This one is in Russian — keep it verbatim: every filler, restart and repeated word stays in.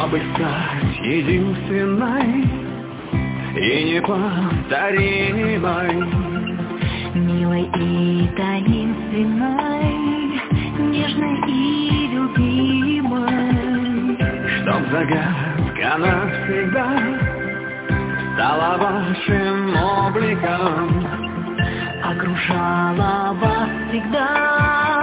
чтобы стать единственной и неповторимой, милой и таинственной, нежной и любимой, чтоб загадка навсегда стала вашим обликом, окружала вас всегда.